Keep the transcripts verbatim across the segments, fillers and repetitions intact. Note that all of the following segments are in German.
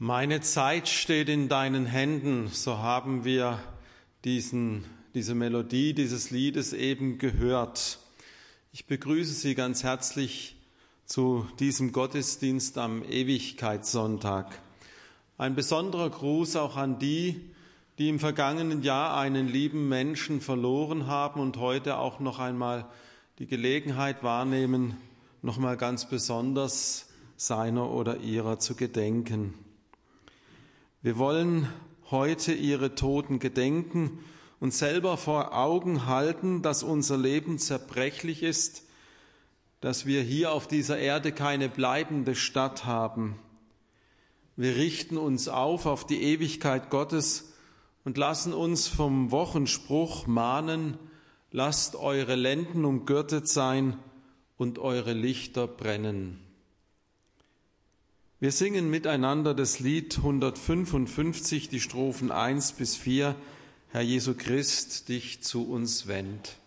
Meine Zeit steht in deinen Händen, so haben wir diesen, diese Melodie dieses Liedes eben gehört. Ich begrüße Sie ganz herzlich zu diesem Gottesdienst am Ewigkeitssonntag. Ein besonderer Gruß auch an die, die im vergangenen Jahr einen lieben Menschen verloren haben und heute auch noch einmal die Gelegenheit wahrnehmen, noch mal ganz besonders seiner oder ihrer zu gedenken. Wir wollen heute ihre Toten gedenken und selber vor Augen halten, dass unser Leben zerbrechlich ist, dass wir hier auf dieser Erde keine bleibende Stadt haben. Wir richten uns auf auf die Ewigkeit Gottes und lassen uns vom Wochenspruch mahnen: Lasst eure Lenden umgürtet sein und eure Lichter brennen. Wir singen miteinander das Lied hundertfünfundfünfzig, die Strophen eins bis vier, Herr Jesu Christ, dich zu uns wend.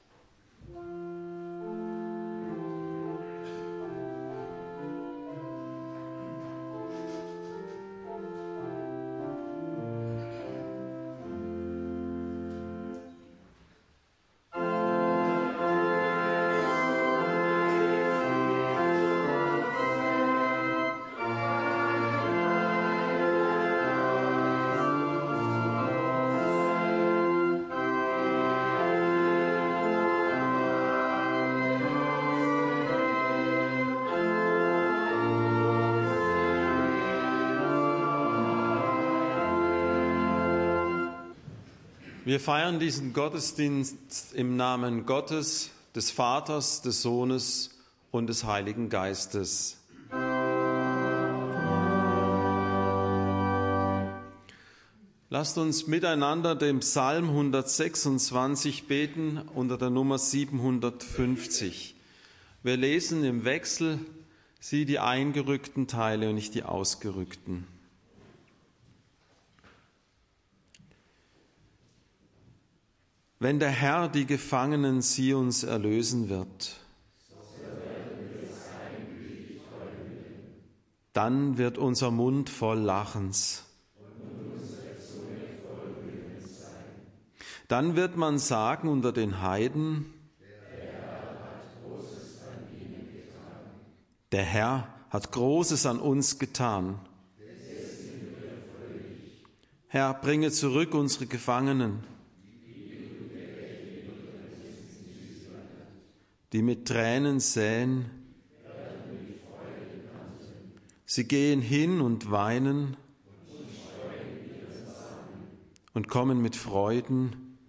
Wir feiern diesen Gottesdienst im Namen Gottes, des Vaters, des Sohnes und des Heiligen Geistes. Lasst uns miteinander den Psalm hundertsechsundzwanzig beten unter der Nummer siebenhundertfünfzig. Wir lesen im Wechsel Sie die eingerückten Teile und nicht die ausgerückten. Wenn der Herr die Gefangenen Zions erlösen wird, dann wird unser Mund voll Lachens. Dann wird man sagen unter den Heiden, der Herr hat Großes an uns getan. Herr, bringe zurück unsere Gefangenen, die mit Tränen säen. Sie gehen hin und weinen und kommen mit Freuden.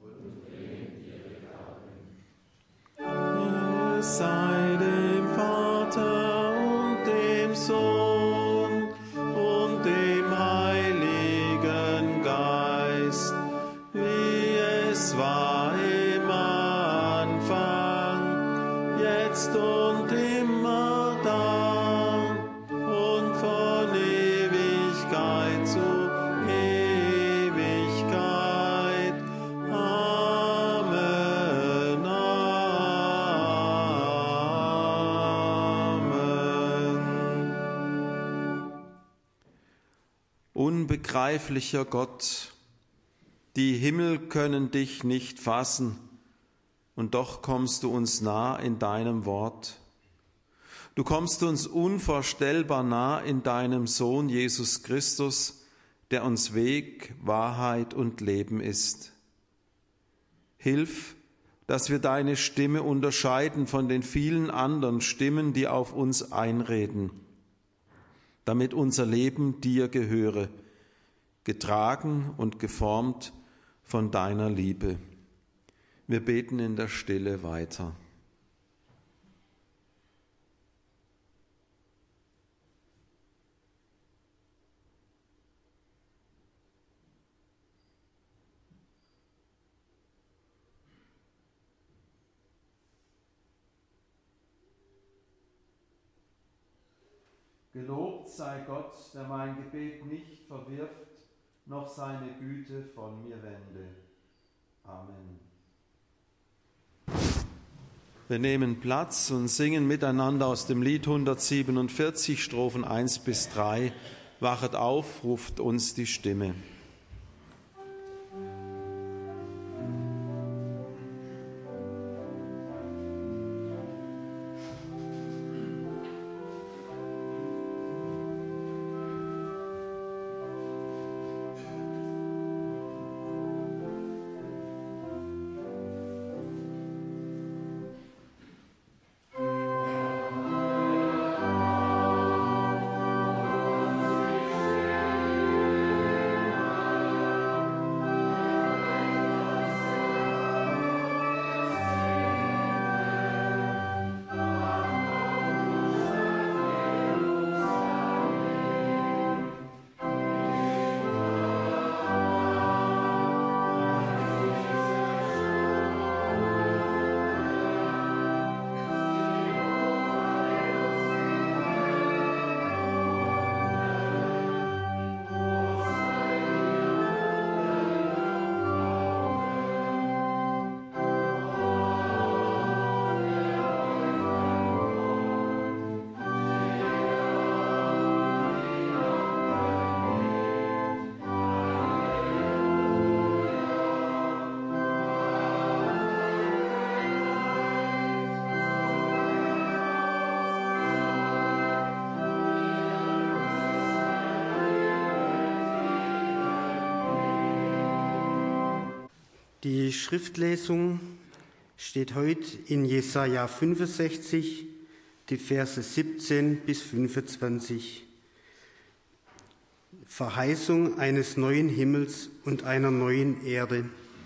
Es sei dem Vater und dem Sohn und dem Heiligen Geist, wie es war im Anfang, jetzt und immer da und von Ewigkeit zu Ewigkeit. Amen, Amen. Unbegreiflicher Gott, die Himmel können dich nicht fassen, und doch kommst du uns nah in deinem Wort. Du kommst uns unvorstellbar nah in deinem Sohn Jesus Christus, der uns Weg, Wahrheit und Leben ist. Hilf, dass wir deine Stimme unterscheiden von den vielen anderen Stimmen, die auf uns einreden, damit unser Leben dir gehöre, getragen und geformt von deiner Liebe. Wir beten in der Stille weiter. Gelobt sei Gott, der mein Gebet nicht verwirft, noch seine Güte von mir wende. Amen. Wir nehmen Platz und singen miteinander aus dem Lied hundertsiebenundvierzig, Strophen eins bis drei, Wachet auf, ruft uns die Stimme. Die Schriftlesung steht heute in Jesaja fünfundsechzig, die Verse siebzehn bis fünfundzwanzig. Verheißung eines neuen Himmels und einer neuen Erde.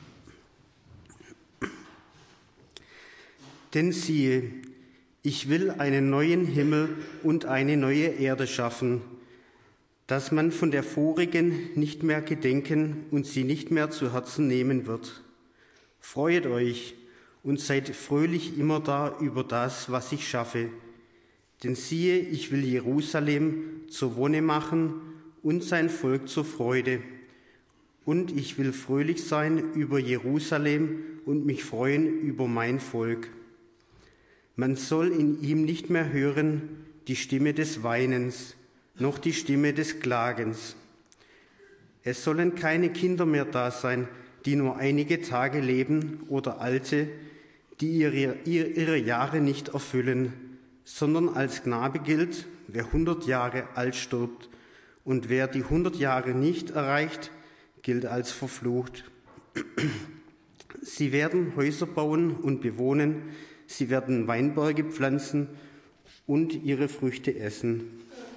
Denn siehe, ich will einen neuen Himmel und eine neue Erde schaffen, dass man von der vorigen nicht mehr gedenken und sie nicht mehr zu Herzen nehmen wird. Freut euch und seid fröhlich immerdar über das, was ich schaffe. Denn siehe, ich will Jerusalem zur Wonne machen und sein Volk zur Freude. Und ich will fröhlich sein über Jerusalem und mich freuen über mein Volk. Man soll in ihm nicht mehr hören die Stimme des Weinens, noch die Stimme des Klagens. Es sollen keine Kinder mehr da sein, die nur einige Tage leben, oder Alte, die ihre, ihre Jahre nicht erfüllen, sondern als Knabe gilt, wer hundert Jahre alt stirbt, und wer die hundert Jahre nicht erreicht, gilt als verflucht. Sie werden Häuser bauen und bewohnen, sie werden Weinberge pflanzen und ihre Früchte essen.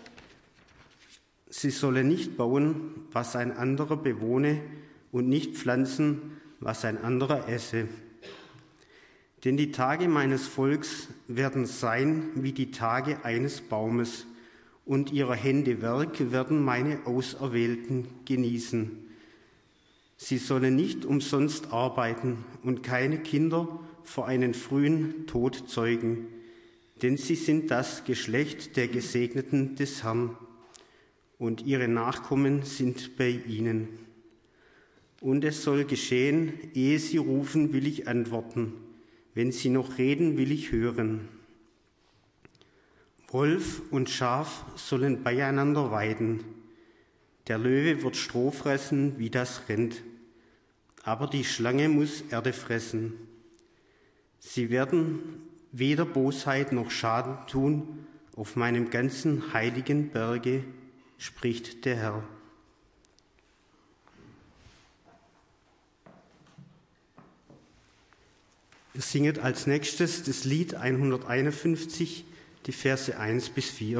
Sie sollen nicht bauen, was ein anderer bewohne, und nicht pflanzen, was ein anderer esse. Denn die Tage meines Volks werden sein wie die Tage eines Baumes, und ihrer Hände Werk werden meine Auserwählten genießen. Sie sollen nicht umsonst arbeiten und keine Kinder vor einen frühen Tod zeugen, denn sie sind das Geschlecht der Gesegneten des Herrn, und ihre Nachkommen sind bei ihnen. Und es soll geschehen, ehe sie rufen, will ich antworten. Wenn sie noch reden, will ich hören. Wolf und Schaf sollen beieinander weiden. Der Löwe wird Stroh fressen wie das Rind, aber die Schlange muss Erde fressen. Sie werden weder Bosheit noch Schaden tun auf meinem ganzen heiligen Berge, spricht der Herr. Wir singen als nächstes das Lied hunderteinundfünfzig, die Verse eins bis vier.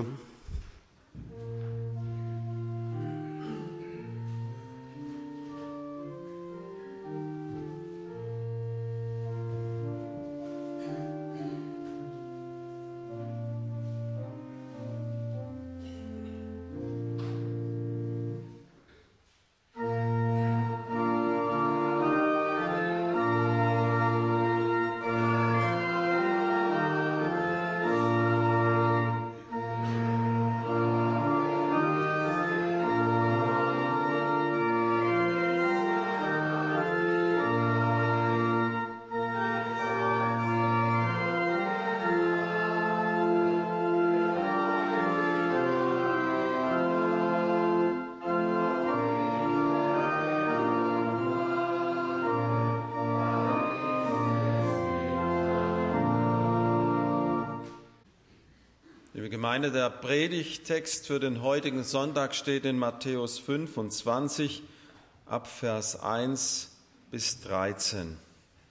Liebe Gemeinde, der Predigttext für den heutigen Sonntag steht in Matthäus fünfundzwanzig, ab Vers eins bis dreizehn.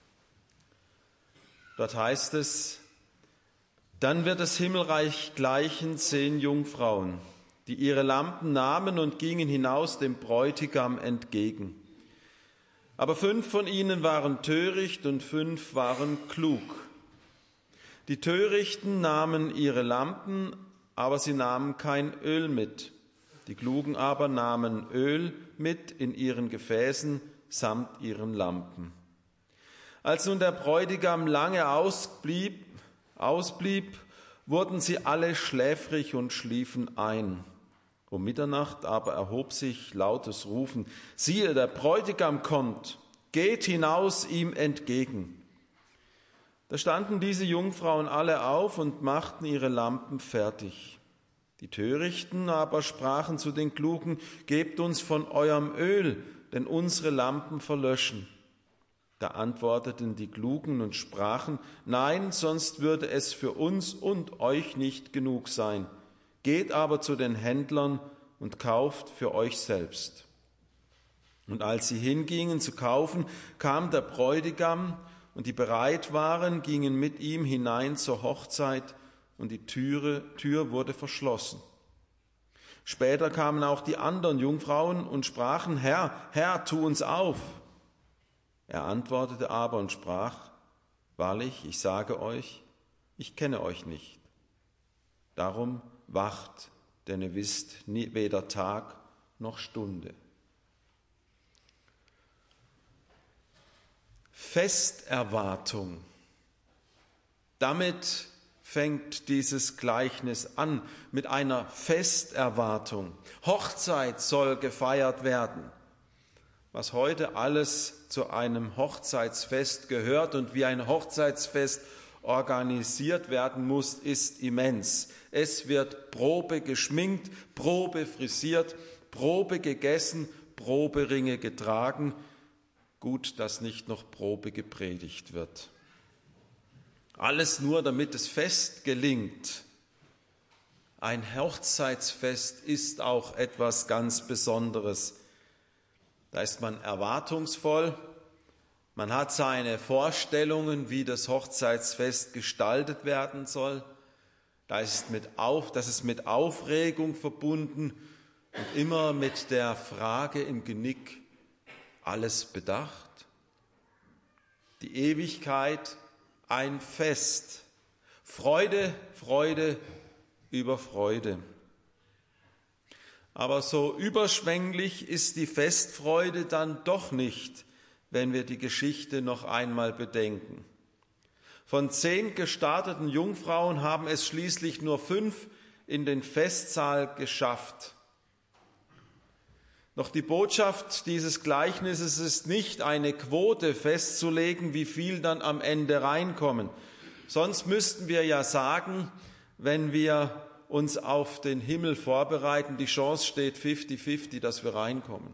Dort heißt es: Dann wird das Himmelreich gleichen zehn Jungfrauen, die ihre Lampen nahmen und gingen hinaus dem Bräutigam entgegen. Aber fünf von ihnen waren töricht und fünf waren klug. Die Törichten nahmen ihre Lampen, aber sie nahmen kein Öl mit. Die Klugen aber nahmen Öl mit in ihren Gefäßen samt ihren Lampen. Als nun der Bräutigam lange ausblieb, ausblieb, wurden sie alle schläfrig und schliefen ein. Um Mitternacht aber erhob sich lautes Rufen: Siehe, der Bräutigam kommt, geht hinaus ihm entgegen. Da standen diese Jungfrauen alle auf und machten ihre Lampen fertig. Die Törichten aber sprachen zu den Klugen: Gebt uns von eurem Öl, denn unsere Lampen verlöschen. Da antworteten die Klugen und sprachen: Nein, sonst würde es für uns und euch nicht genug sein. Geht aber zu den Händlern und kauft für euch selbst. Und als sie hingingen zu kaufen, kam der Bräutigam, und die bereit waren, gingen mit ihm hinein zur Hochzeit, und die Türe, Tür wurde verschlossen. Später kamen auch die anderen Jungfrauen und sprachen: Herr, Herr, tu uns auf. Er antwortete aber und sprach: Wahrlich, ich sage euch, ich kenne euch nicht. Darum wacht, denn ihr wisst weder Tag noch Stunde. Festerwartung. Damit fängt dieses Gleichnis an, mit einer Festerwartung. Hochzeit soll gefeiert werden. Was heute alles zu einem Hochzeitsfest gehört und wie ein Hochzeitsfest organisiert werden muss, ist immens. Es wird Probe geschminkt, Probe frisiert, Probe gegessen, Proberinge getragen. Gut, dass nicht noch Probe gepredigt wird. Alles nur, damit das Fest gelingt. Ein Hochzeitsfest ist auch etwas ganz Besonderes. Da ist man erwartungsvoll, man hat seine Vorstellungen, wie das Hochzeitsfest gestaltet werden soll. Da ist mit auf, das ist mit Aufregung verbunden und immer mit der Frage im Genick: Alles bedacht? Die Ewigkeit ein Fest. Freude, Freude über Freude. Aber so überschwänglich ist die Festfreude dann doch nicht, wenn wir die Geschichte noch einmal bedenken. Von zehn gestarteten Jungfrauen haben es schließlich nur fünf in den Festsaal geschafft. Doch die Botschaft dieses Gleichnisses ist nicht, eine Quote festzulegen, wie viel dann am Ende reinkommen. Sonst müssten wir ja sagen, wenn wir uns auf den Himmel vorbereiten, die Chance steht fünfzig fünfzig, dass wir reinkommen.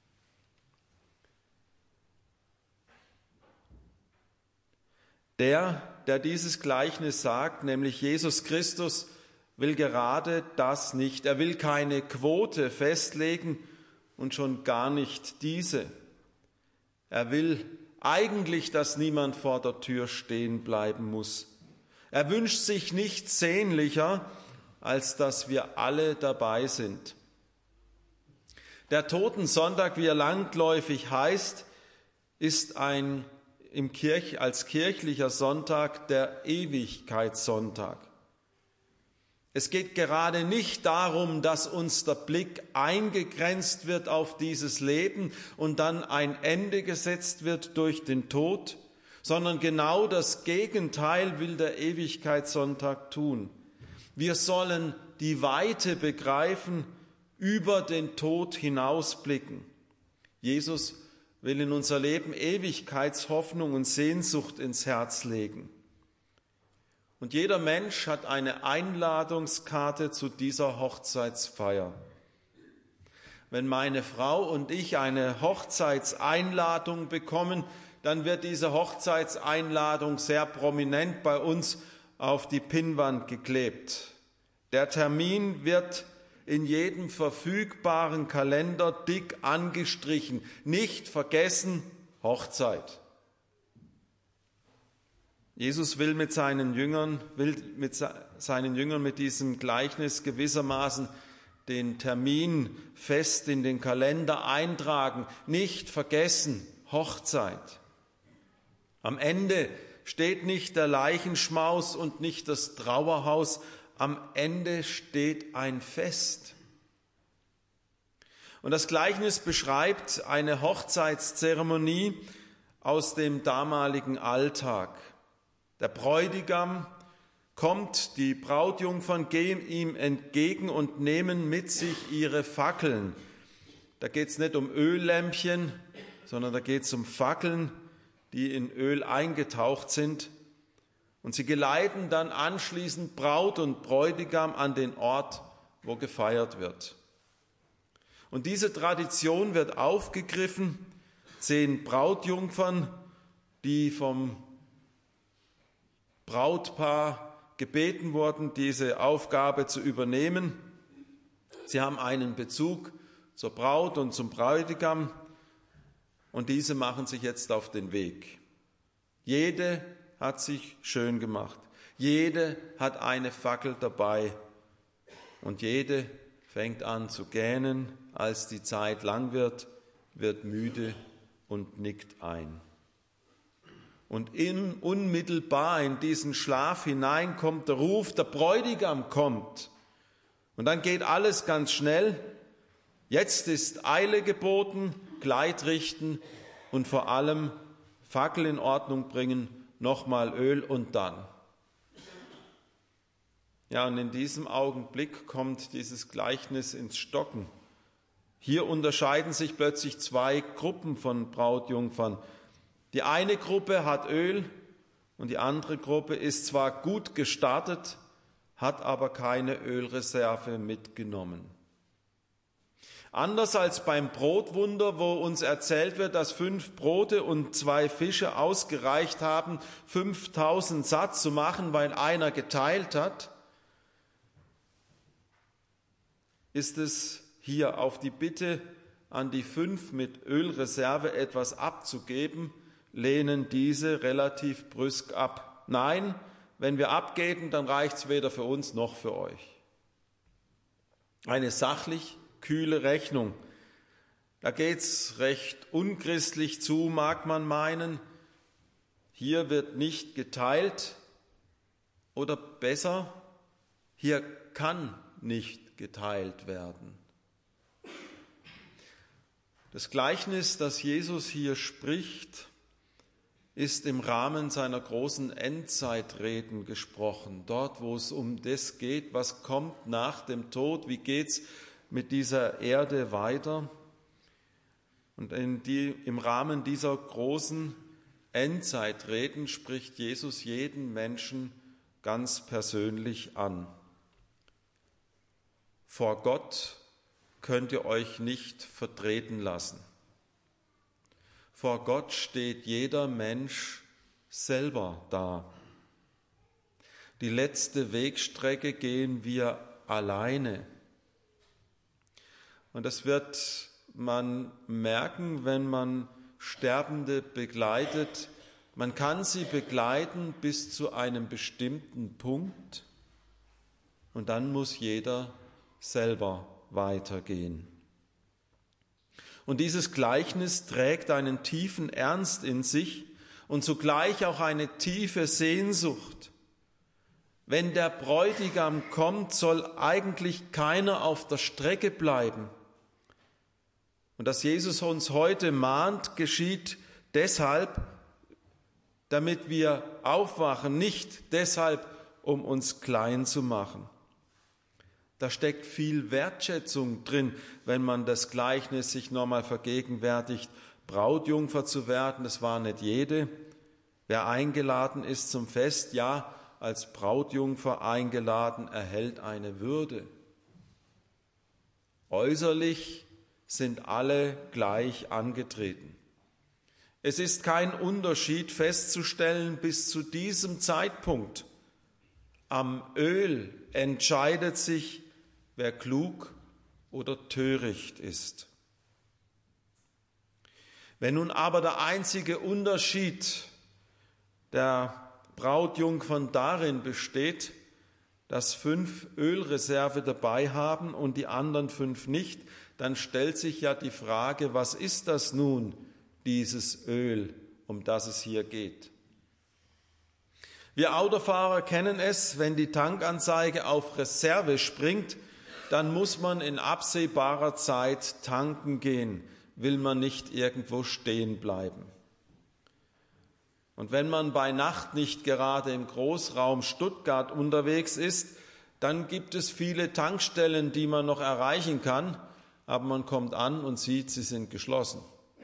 Der, der dieses Gleichnis sagt, nämlich Jesus Christus, will gerade das nicht. Er will keine Quote festlegen, und schon gar nicht diese. Er will eigentlich, dass niemand vor der Tür stehen bleiben muss. Er wünscht sich nichts sehnlicher, als dass wir alle dabei sind. Der Totensonntag, wie er landläufig heißt, ist ein im Kirch, als kirchlicher Sonntag der Ewigkeitssonntag. Es geht gerade nicht darum, dass uns der Blick eingegrenzt wird auf dieses Leben und dann ein Ende gesetzt wird durch den Tod, sondern genau das Gegenteil will der Ewigkeitssonntag tun. Wir sollen die Weite begreifen, über den Tod hinausblicken. Jesus will in unser Leben Ewigkeitshoffnung und Sehnsucht ins Herz legen. Und jeder Mensch hat eine Einladungskarte zu dieser Hochzeitsfeier. Wenn meine Frau und ich eine Hochzeitseinladung bekommen, dann wird diese Hochzeitseinladung sehr prominent bei uns auf die Pinnwand geklebt. Der Termin wird in jedem verfügbaren Kalender dick angestrichen. Nicht vergessen, Hochzeit. Jesus will mit seinen Jüngern, will mit seinen Jüngern mit diesem Gleichnis gewissermaßen den Termin fest in den Kalender eintragen. Nicht vergessen, Hochzeit. Am Ende steht nicht der Leichenschmaus und nicht das Trauerhaus. Am Ende steht ein Fest. Und das Gleichnis beschreibt eine Hochzeitszeremonie aus dem damaligen Alltag. Der Bräutigam kommt, die Brautjungfern gehen ihm entgegen und nehmen mit sich ihre Fackeln. Da geht es nicht um Öllämpchen, sondern da geht es um Fackeln, die in Öl eingetaucht sind. Und sie geleiten dann anschließend Braut und Bräutigam an den Ort, wo gefeiert wird. Und diese Tradition wird aufgegriffen. Zehn Brautjungfern, die vom Brautpaar gebeten wurden, diese Aufgabe zu übernehmen. Sie haben einen Bezug zur Braut und zum Bräutigam und diese machen sich jetzt auf den Weg. Jede hat sich schön gemacht. Jede hat eine Fackel dabei und jede fängt an zu gähnen, als die Zeit lang wird, wird müde und nickt ein. Und in, unmittelbar in diesen Schlaf hinein kommt der Ruf, der Bräutigam kommt. Und dann geht alles ganz schnell. Jetzt ist Eile geboten, Kleid richten und vor allem Fackel in Ordnung bringen, nochmal Öl und dann. Ja, und in diesem Augenblick kommt dieses Gleichnis ins Stocken. Hier unterscheiden sich plötzlich zwei Gruppen von Brautjungfern. Die eine Gruppe hat Öl und die andere Gruppe ist zwar gut gestartet, hat aber keine Ölreserve mitgenommen. Anders als beim Brotwunder, wo uns erzählt wird, dass fünf Brote und zwei Fische ausgereicht haben, fünftausend satt zu machen, weil einer geteilt hat, ist es hier auf die Bitte an die fünf mit Ölreserve etwas abzugeben, lehnen diese relativ brüsk ab. Nein, wenn wir abgeben, dann reicht es weder für uns noch für euch. Eine sachlich kühle Rechnung. Da geht's recht unchristlich zu, mag man meinen. Hier wird nicht geteilt oder besser, hier kann nicht geteilt werden. Das Gleichnis, das Jesus hier spricht, ist im Rahmen seiner großen Endzeitreden gesprochen. Dort, wo es um das geht, was kommt nach dem Tod, wie geht's mit dieser Erde weiter. Und in die, im Rahmen dieser großen Endzeitreden spricht Jesus jeden Menschen ganz persönlich an. Vor Gott könnt ihr euch nicht vertreten lassen. Vor Gott steht jeder Mensch selber da. Die letzte Wegstrecke gehen wir alleine. Und das wird man merken, wenn man Sterbende begleitet. Man kann sie begleiten bis zu einem bestimmten Punkt und dann muss jeder selber weitergehen. Und dieses Gleichnis trägt einen tiefen Ernst in sich und zugleich auch eine tiefe Sehnsucht. Wenn der Bräutigam kommt, soll eigentlich keiner auf der Strecke bleiben. Und dass Jesus uns heute mahnt, geschieht deshalb, damit wir aufwachen, nicht deshalb, um uns klein zu machen. Da steckt viel Wertschätzung drin, wenn man das Gleichnis sich nochmal vergegenwärtigt. Brautjungfer zu werden, das war nicht jede. Wer eingeladen ist zum Fest, ja, als Brautjungfer eingeladen, erhält eine Würde. Äußerlich sind alle gleich angetreten. Es ist kein Unterschied festzustellen bis zu diesem Zeitpunkt. Am Öl entscheidet sich, wer klug oder töricht ist. Wenn nun aber der einzige Unterschied der Brautjungfern darin besteht, dass fünf Ölreserve dabei haben und die anderen fünf nicht, dann stellt sich ja die Frage, was ist das nun, dieses Öl, um das es hier geht? Wir Autofahrer kennen es, wenn die Tankanzeige auf Reserve springt, dann muss man in absehbarer Zeit tanken gehen, will man nicht irgendwo stehen bleiben. Und wenn man bei Nacht nicht gerade im Großraum Stuttgart unterwegs ist, dann gibt es viele Tankstellen, die man noch erreichen kann, aber man kommt an und sieht, sie sind geschlossen.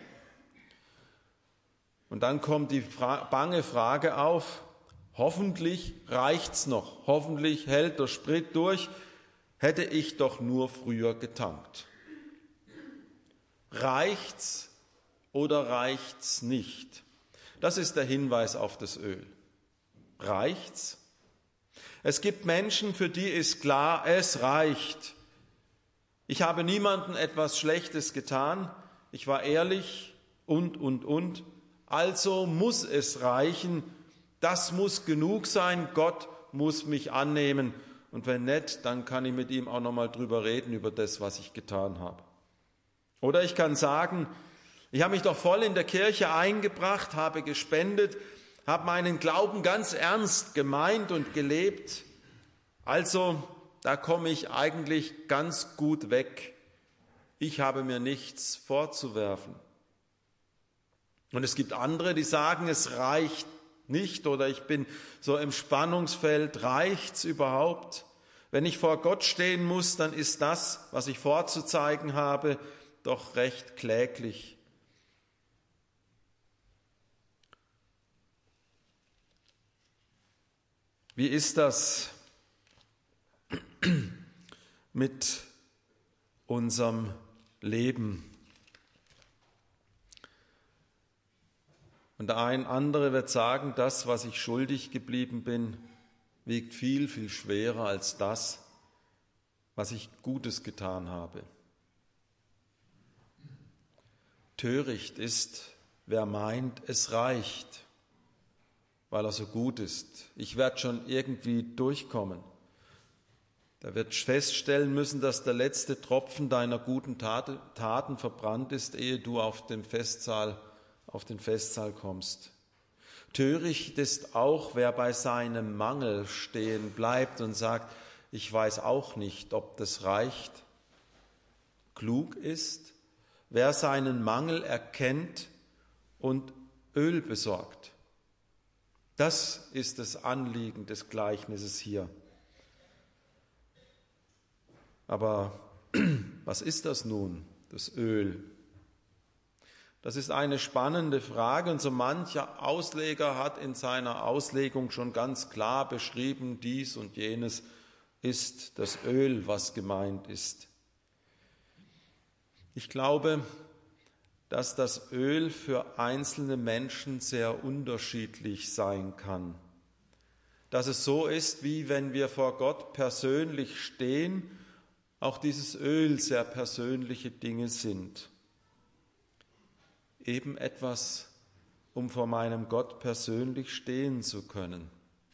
Und dann kommt die Fra- bange Frage auf, hoffentlich reicht's noch, hoffentlich hält der Sprit durch, hätte ich doch nur früher getankt. Reicht's oder reicht's nicht? Das ist der Hinweis auf das Öl. Reicht's? Es gibt Menschen, für die ist klar, es reicht. Ich habe niemandem etwas Schlechtes getan, ich war ehrlich und, und, und. Also muss es reichen, das muss genug sein, Gott muss mich annehmen. Und wenn nicht, dann kann ich mit ihm auch nochmal drüber reden, über das, was ich getan habe. Oder ich kann sagen, ich habe mich doch voll in der Kirche eingebracht, habe gespendet, habe meinen Glauben ganz ernst gemeint und gelebt. Also, da komme ich eigentlich ganz gut weg. Ich habe mir nichts vorzuwerfen. Und es gibt andere, die sagen, es reicht nicht oder ich bin so im Spannungsfeld, reicht's überhaupt? Wenn ich vor Gott stehen muss, dann ist das, was ich vorzuzeigen habe, doch recht kläglich. Wie ist das mit unserem Leben? Und der ein andere wird sagen, das, was ich schuldig geblieben bin, wiegt viel, viel schwerer als das, was ich Gutes getan habe. Töricht ist, wer meint, es reicht, weil er so gut ist. Ich werde schon irgendwie durchkommen. Da wird feststellen müssen, dass der letzte Tropfen deiner guten Taten verbrannt ist, ehe du auf den Festsaal, auf den Festsaal kommst. Töricht ist auch, wer bei seinem Mangel stehen bleibt und sagt, ich weiß auch nicht, ob das reicht. Klug ist, wer seinen Mangel erkennt und Öl besorgt. Das ist das Anliegen des Gleichnisses hier. Aber was ist das nun, das Öl? Das ist eine spannende Frage und so mancher Ausleger hat in seiner Auslegung schon ganz klar beschrieben, dies und jenes ist das Öl, was gemeint ist. Ich glaube, dass das Öl für einzelne Menschen sehr unterschiedlich sein kann. Dass es so ist, wie wenn wir vor Gott persönlich stehen, auch dieses Öl sehr persönliche Dinge sind. Eben etwas, um vor meinem Gott persönlich stehen zu können.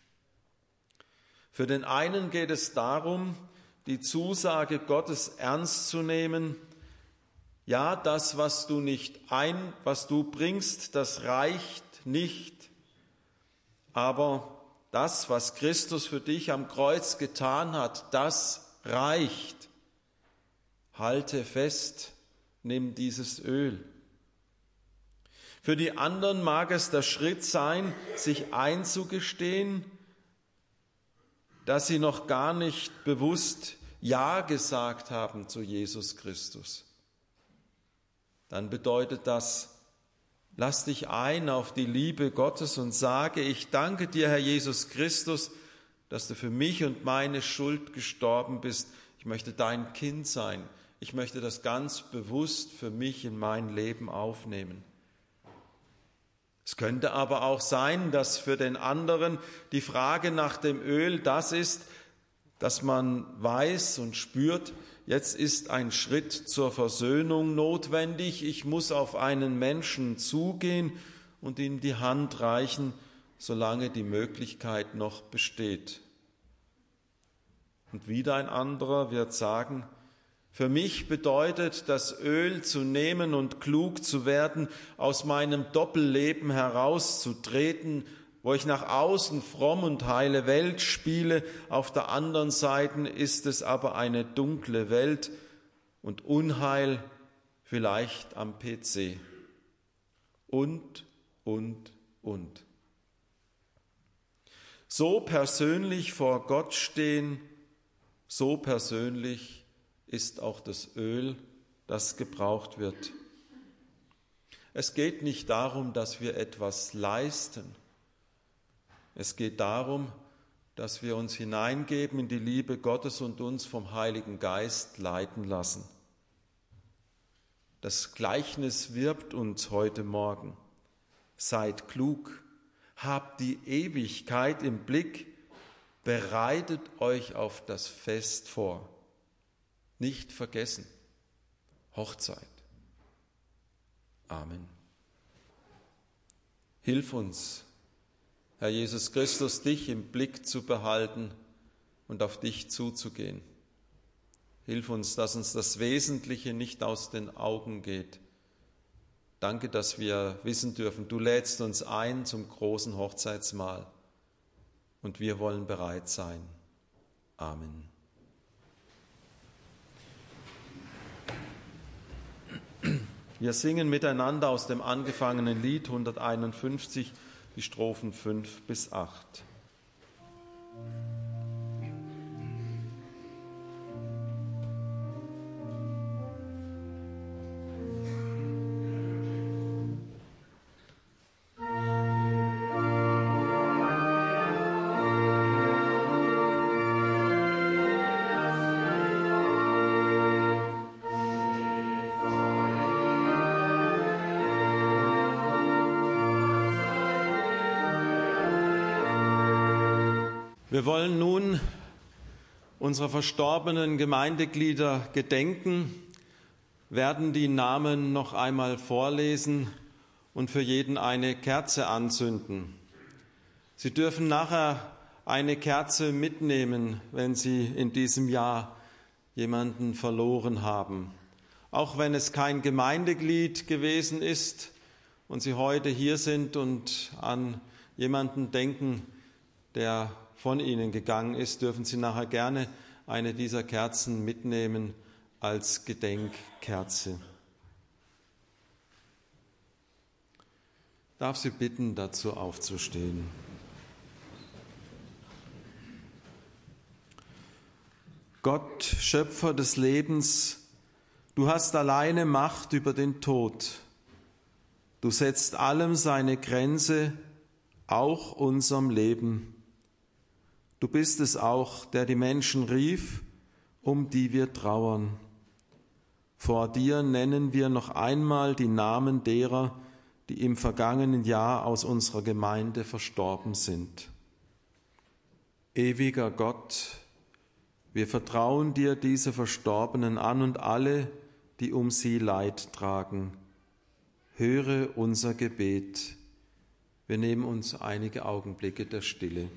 Für den einen geht es darum, die Zusage Gottes ernst zu nehmen, ja, das, was du nicht ein, was du bringst, das reicht nicht, aber das, was Christus für dich am Kreuz getan hat, das reicht. Halte fest, nimm dieses Öl. Für die anderen mag es der Schritt sein, sich einzugestehen, dass sie noch gar nicht bewusst Ja gesagt haben zu Jesus Christus. Dann bedeutet das, lass dich ein auf die Liebe Gottes und sage, ich danke dir, Herr Jesus Christus, dass du für mich und meine Schuld gestorben bist. Ich möchte dein Kind sein. Ich möchte das ganz bewusst für mich in mein Leben aufnehmen. Es könnte aber auch sein, dass für den anderen die Frage nach dem Öl das ist, dass man weiß und spürt, jetzt ist ein Schritt zur Versöhnung notwendig, ich muss auf einen Menschen zugehen und ihm die Hand reichen, solange die Möglichkeit noch besteht. Und wieder ein anderer wird sagen, für mich bedeutet das Öl zu nehmen und klug zu werden, aus meinem Doppelleben herauszutreten, wo ich nach außen fromm und heile Welt spiele, auf der anderen Seite ist es aber eine dunkle Welt und Unheil vielleicht am P C. Und, und, und. So persönlich vor Gott stehen, so persönlich ist auch das Öl, das gebraucht wird. Es geht nicht darum, dass wir etwas leisten. Es geht darum, dass wir uns hineingeben in die Liebe Gottes und uns vom Heiligen Geist leiten lassen. Das Gleichnis wirbt uns heute Morgen. Seid klug, habt die Ewigkeit im Blick, bereitet euch auf das Fest vor. Nicht vergessen, Hochzeit. Amen. Hilf uns, Herr Jesus Christus, dich im Blick zu behalten und auf dich zuzugehen. Hilf uns, dass uns das Wesentliche nicht aus den Augen geht. Danke, dass wir wissen dürfen, du lädst uns ein zum großen Hochzeitsmahl und wir wollen bereit sein. Amen. Wir singen miteinander aus dem angefangenen Lied hunderteinundfünfzig die Strophen fünf bis acht. Wir wollen nun unserer verstorbenen Gemeindeglieder gedenken, werden die Namen noch einmal vorlesen und für jeden eine Kerze anzünden. Sie dürfen nachher eine Kerze mitnehmen, wenn Sie in diesem Jahr jemanden verloren haben. Auch wenn es kein Gemeindeglied gewesen ist und Sie heute hier sind und an jemanden denken, der von Ihnen gegangen ist, dürfen Sie nachher gerne eine dieser Kerzen mitnehmen als Gedenkkerze. Ich darf Sie bitten, dazu aufzustehen. Gott, Schöpfer des Lebens, du hast alleine Macht über den Tod. Du setzt allem seine Grenze, auch unserem Leben. Du bist es auch, der die Menschen rief, um die wir trauern. Vor dir nennen wir noch einmal die Namen derer, die im vergangenen Jahr aus unserer Gemeinde verstorben sind. Ewiger Gott, wir vertrauen dir diese Verstorbenen an und alle, die um sie Leid tragen. Höre unser Gebet. Wir nehmen uns einige Augenblicke der Stille.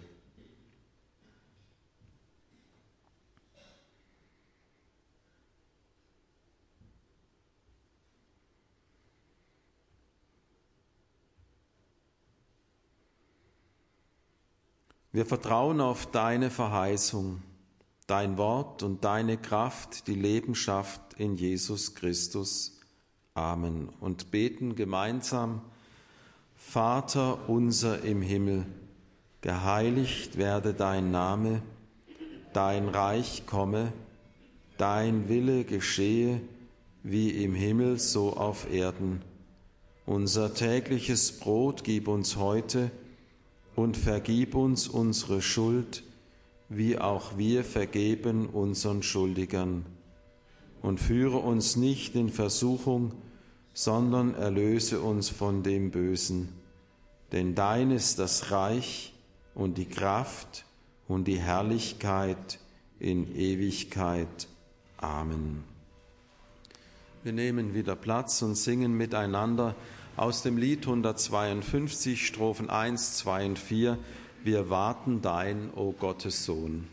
Wir vertrauen auf deine Verheißung, dein Wort und deine Kraft, die Leben schafft in Jesus Christus. Amen. Und beten gemeinsam: Vater unser im Himmel, geheiligt werde dein Name, dein Reich komme, dein Wille geschehe, wie im Himmel so auf Erden. Unser tägliches Brot gib uns heute und vergib uns unsere Schuld, wie auch wir vergeben unseren Schuldigern. Und führe uns nicht in Versuchung, sondern erlöse uns von dem Bösen. denn dein ist das Reich und die Kraft und die Herrlichkeit in Ewigkeit. Amen. Wir nehmen wieder Platz und singen miteinander aus dem Lied hundertzweiundfünfzig, Strophen eins, zwei und vier. Wir warten dein, o Gottes Sohn.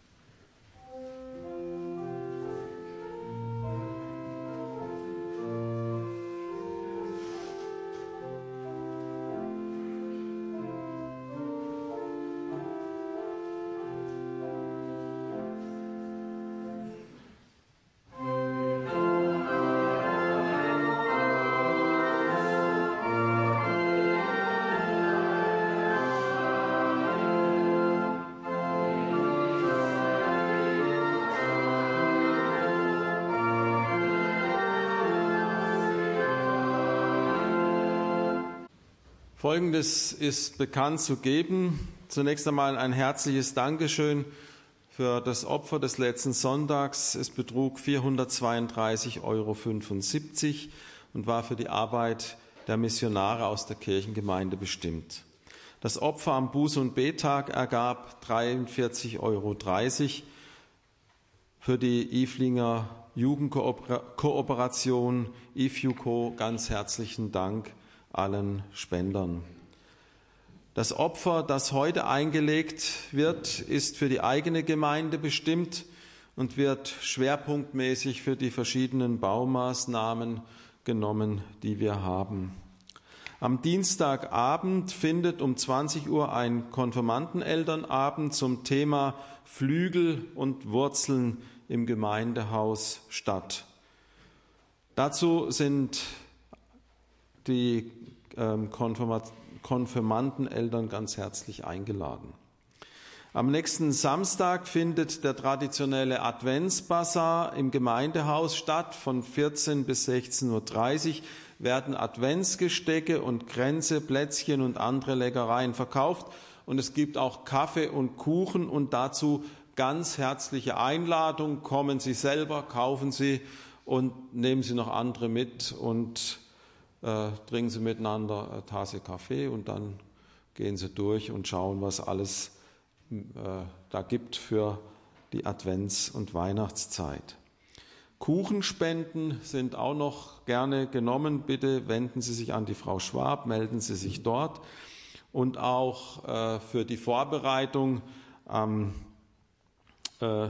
Folgendes ist bekannt zu geben. Zunächst einmal ein herzliches Dankeschön für das Opfer des letzten Sonntags. Es betrug vierhundertzweiunddreißig Euro fünfundsiebzig und war für die Arbeit der Missionare aus der Kirchengemeinde bestimmt. Das Opfer am Buß- und Bettag ergab dreiundvierzig Euro dreißig. Für die Iflinger Jugendkooperation IFJUCO ganz herzlichen Dank allen Spendern. Das Opfer, das heute eingelegt wird, ist für die eigene Gemeinde bestimmt und wird schwerpunktmäßig für die verschiedenen Baumaßnahmen genommen, die wir haben. Am Dienstagabend findet um zwanzig Uhr ein Konfirmandenelternabend zum Thema Flügel und Wurzeln im Gemeindehaus statt. Dazu sind die ähm, Konfirmandeneltern ganz herzlich eingeladen. Am nächsten Samstag findet der traditionelle Adventsbasar im Gemeindehaus statt. Von vierzehn bis sechzehn Uhr dreißig werden Adventsgestecke und Kränze, Plätzchen und andere Leckereien verkauft. Und es gibt auch Kaffee und Kuchen und dazu ganz herzliche Einladung. Kommen Sie selber, kaufen Sie und nehmen Sie noch andere mit und Äh, trinken Sie miteinander eine Tasse Kaffee und dann gehen Sie durch und schauen, was alles äh, da gibt für die Advents- und Weihnachtszeit. Kuchenspenden sind auch noch gerne genommen. Bitte wenden Sie sich an die Frau Schwab, melden Sie sich dort. Und auch äh, für die Vorbereitung ähm, äh,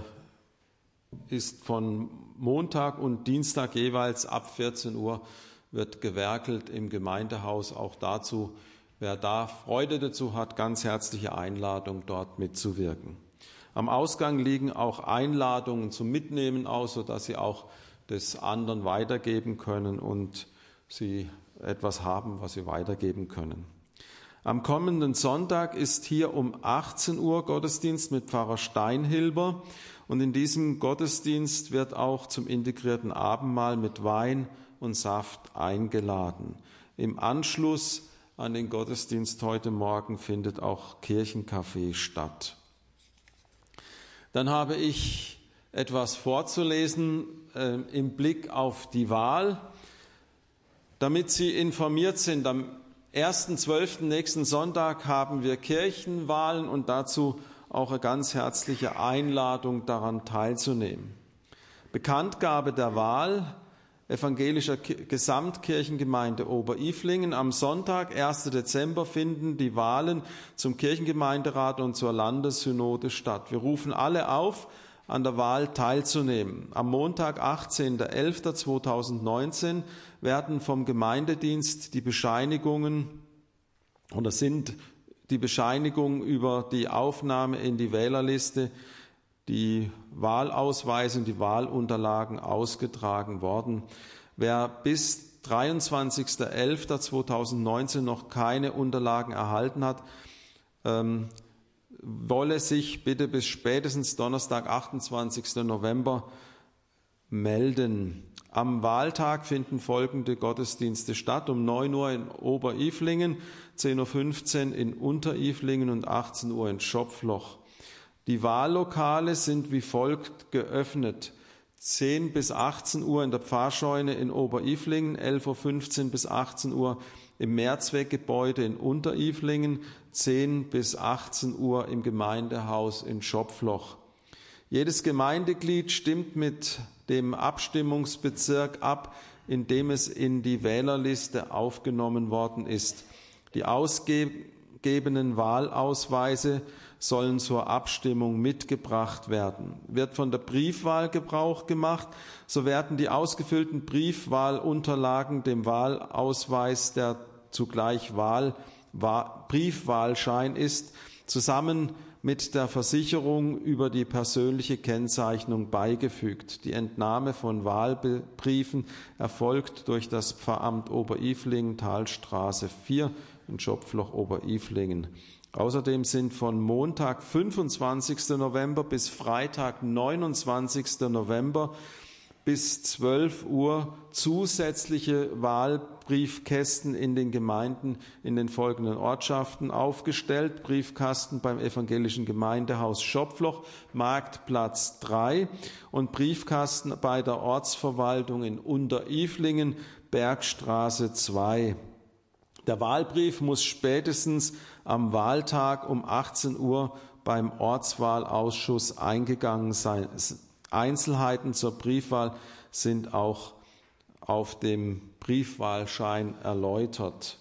ist von Montag und Dienstag jeweils ab vierzehn Uhr wird gewerkelt im Gemeindehaus. Auch dazu, wer da Freude dazu hat, ganz herzliche Einladung, dort mitzuwirken. Am Ausgang liegen auch Einladungen zum Mitnehmen aus, sodass Sie auch des anderen weitergeben können und Sie etwas haben, was Sie weitergeben können. Am kommenden Sonntag ist hier um achtzehn Uhr Gottesdienst mit Pfarrer Steinhilber und in diesem Gottesdienst wird auch zum integrierten Abendmahl mit Wein und Saft eingeladen. Im Anschluss an den Gottesdienst heute Morgen findet auch Kirchenkaffee statt. Dann habe ich etwas vorzulesen äh, im Blick auf die Wahl, damit Sie informiert sind. Am ersten zwölften nächsten Sonntag haben wir Kirchenwahlen und dazu auch eine ganz herzliche Einladung, daran teilzunehmen. Bekanntgabe der Wahl evangelischer Gesamtkirchengemeinde Oberilflingen. Am Sonntag, ersten Dezember, finden die Wahlen zum Kirchengemeinderat und zur Landessynode statt. Wir rufen alle auf, an der Wahl teilzunehmen. Am Montag, achtzehnten elften zweitausendneunzehn, werden vom Gemeindedienst die Bescheinigungen oder sind die Bescheinigungen über die Aufnahme in die Wählerliste, die Wahlausweise und die Wahlunterlagen ausgetragen worden. Wer bis dreiundzwanzigsten elften zweitausendneunzehn noch keine Unterlagen erhalten hat, ähm, wolle sich bitte bis spätestens Donnerstag, achtundzwanzigsten November melden. Am Wahltag finden folgende Gottesdienste statt. Um neun Uhr in Oberilflingen, zehn Uhr fünfzehn in Unterilflingen und achtzehn Uhr in Schopfloch. Die Wahllokale sind wie folgt geöffnet. zehn bis achtzehn Uhr in der Pfarrscheune in Oberilflingen, elf Uhr fünfzehn bis achtzehn Uhr im Mehrzweckgebäude in Unteriflingen, zehn bis achtzehn Uhr im Gemeindehaus in Schopfloch. Jedes Gemeindeglied stimmt mit dem Abstimmungsbezirk ab, in dem es in die Wählerliste aufgenommen worden ist. Die ausgegebenen Wahlausweise sollen zur Abstimmung mitgebracht werden. Wird von der Briefwahl Gebrauch gemacht, so werden die ausgefüllten Briefwahlunterlagen dem Wahlausweis, der zugleich Wahl, Wahl, Briefwahlschein ist, zusammen mit der Versicherung über die persönliche Kennzeichnung beigefügt. Die Entnahme von Wahlbriefen erfolgt durch das Pfarramt Oberiflingen, Talstraße vier in Schopfloch Oberiflingen. Außerdem sind von Montag, fünfundzwanzigsten November bis Freitag, neunundzwanzigsten November bis zwölf Uhr zusätzliche Wahlbriefkästen in den Gemeinden in den folgenden Ortschaften aufgestellt. Briefkasten beim Evangelischen Gemeindehaus Schopfloch, Marktplatz drei und Briefkasten bei der Ortsverwaltung in Unteriflingen, Bergstraße zwei. Der Wahlbrief muss spätestens am Wahltag um achtzehn Uhr beim Ortswahlausschuss eingegangen sein. Einzelheiten zur Briefwahl sind auch auf dem Briefwahlschein erläutert.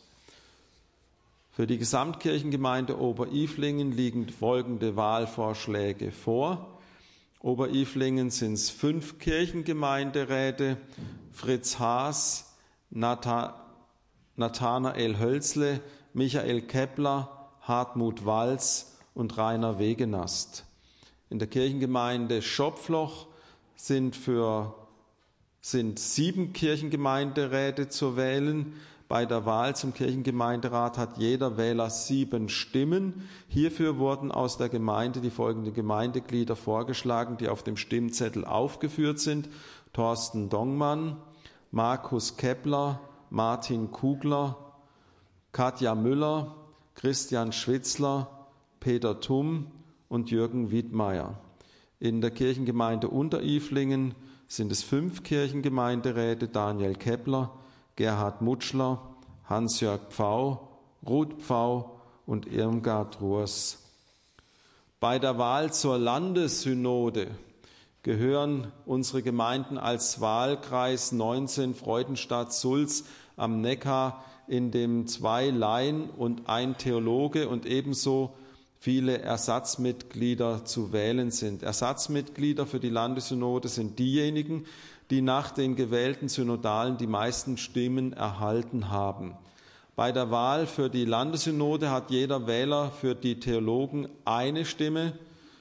Für die Gesamtkirchengemeinde Oberiflingen liegen folgende Wahlvorschläge vor. Oberiflingen sind es fünf Kirchengemeinderäte: Fritz Haas, Nathan Nathanael Hölzle, Michael Kepler, Hartmut Walz und Rainer Wegenast. In der Kirchengemeinde Schopfloch sind, für, sind sieben Kirchengemeinderäte zu wählen. Bei der Wahl zum Kirchengemeinderat hat jeder Wähler sieben Stimmen. Hierfür wurden aus der Gemeinde die folgenden Gemeindeglieder vorgeschlagen, die auf dem Stimmzettel aufgeführt sind: Thorsten Dongmann, Markus Kepler, Martin Kugler, Katja Müller, Christian Schwitzler, Peter Tumm und Jürgen Wiedmeier. In der Kirchengemeinde Unteriflingen sind es fünf Kirchengemeinderäte: Daniel Kepler, Gerhard Mutschler, Hans-Jörg Pfau, Ruth Pfau und Irmgard Ruhrs. Bei der Wahl zur Landessynode gehören unsere Gemeinden als Wahlkreis neunzehn Freudenstadt-Sulz am Neckar, in dem zwei Laien und ein Theologe und ebenso viele Ersatzmitglieder zu wählen sind. Ersatzmitglieder für die Landessynode sind diejenigen, die nach den gewählten Synodalen die meisten Stimmen erhalten haben. Bei der Wahl für die Landessynode hat jeder Wähler für die Theologen eine Stimme,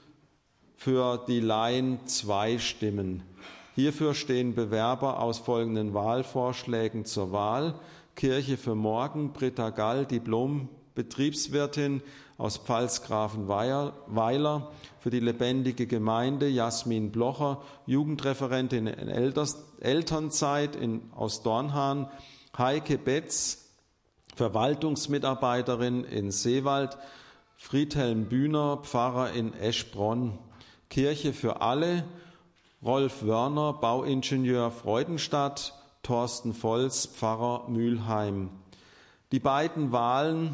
für die Laien zwei Stimmen. Hierfür stehen Bewerber aus folgenden Wahlvorschlägen zur Wahl: Kirche für Morgen, Britta Gall, Diplom-Betriebswirtin aus Pfalzgrafenweiler, für die lebendige Gemeinde Jasmin Blocher, Jugendreferentin in Elternzeit in, aus Dornhahn, Heike Betz, Verwaltungsmitarbeiterin in Seewald, Friedhelm Bühner, Pfarrer in Eschbronn. Kirche für alle, Rolf Wörner, Bauingenieur Freudenstadt, Thorsten Volz, Pfarrer Mülheim. Die beiden Wahlen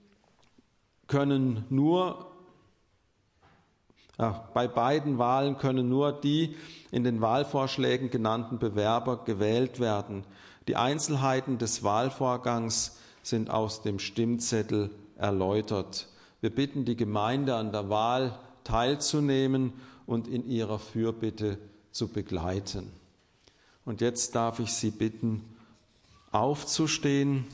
können nur, äh, bei beiden Wahlen können nur die in den Wahlvorschlägen genannten Bewerber gewählt werden. Die Einzelheiten des Wahlvorgangs sind aus dem Stimmzettel erläutert. Wir bitten die Gemeinde, an der Wahl teilzunehmen und in ihrer Fürbitte zu begleiten. Und jetzt darf ich Sie bitten, aufzustehen.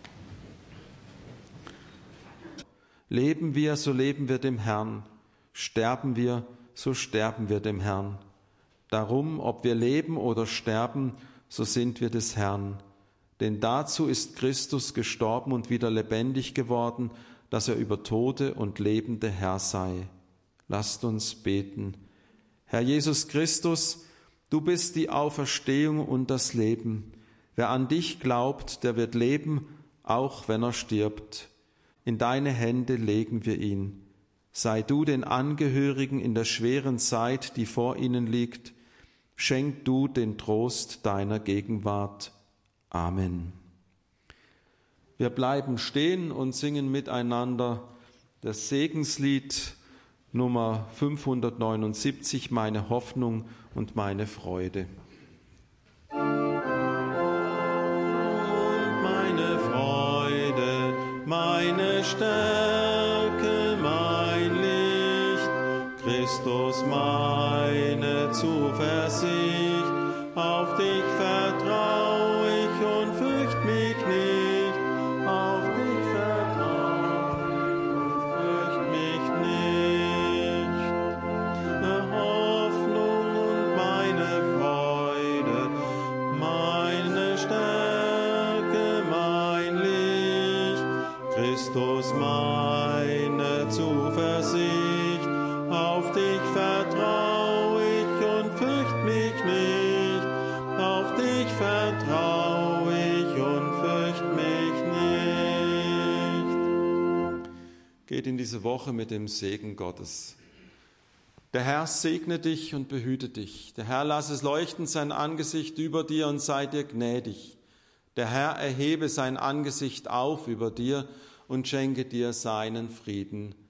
Leben wir, so leben wir dem Herrn. Sterben wir, so sterben wir dem Herrn. Darum, ob wir leben oder sterben, so sind wir des Herrn. Denn dazu ist Christus gestorben und wieder lebendig geworden, dass er über Tote und Lebende Herr sei. Lasst uns beten. Herr Jesus Christus, du bist die Auferstehung und das Leben. Wer an dich glaubt, der wird leben, auch wenn er stirbt. In deine Hände legen wir ihn. Sei du den Angehörigen in der schweren Zeit, die vor ihnen liegt. Schenk du den Trost deiner Gegenwart. Amen. Wir bleiben stehen und singen miteinander das Segenslied Nummer fünfhundertneunundsiebzig, meine Hoffnung und meine Freude. Und meine Freude, meine Stärke, mein Licht, Christus meine Zuversicht, auf dich vertrau ich und fürcht mich nicht, auf dich vertrau ich und fürcht mich nicht. Hoffnung und meine Freude, meine Stärke, mein Licht, Christus meine Zuversicht, auf dich vertrau ich und fürcht mich nicht, auf dich vertrau ich und fürcht mich nicht. Geht in diese Woche mit dem Segen Gottes. Der Herr segne dich und behüte dich. Der Herr lasse es leuchten sein Angesicht über dir und sei dir gnädig. Der Herr erhebe sein Angesicht auf über dir und schenke dir seinen Frieden.